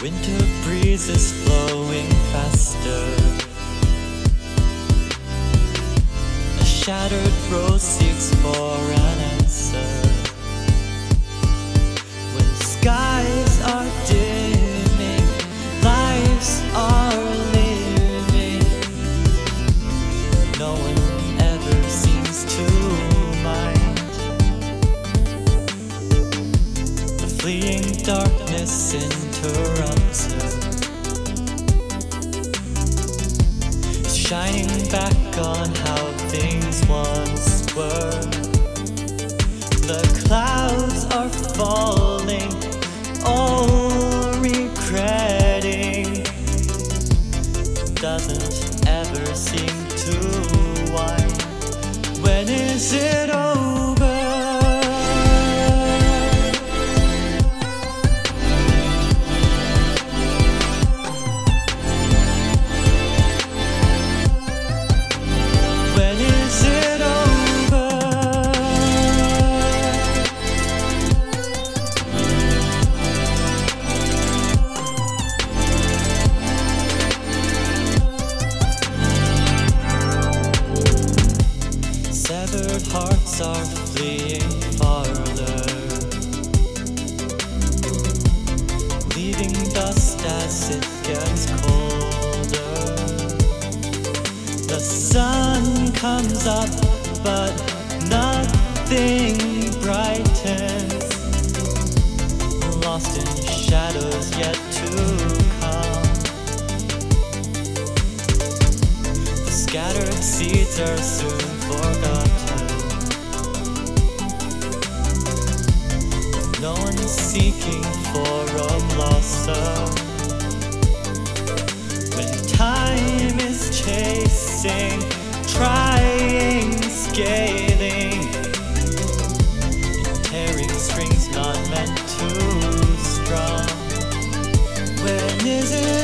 Winter breezes flowing faster. A shattered rose seeks for an answer. When skies are dimming, lives are living. No one ever seems to mind. The fleeing darkness interrupts her, shining back on how things once were. The clouds are falling, all regretting. Doesn't ever seem to wind. When is it over? Severed hearts are fleeing farther, leaving dust as it gets colder. The sun comes up, but nothing brightens, lost in shadows yet to come. The scattered seeds are soon forgotten. No one seeking for a blossom. When time is chasing, trying, scaling, and tearing strings not meant to strum. When is it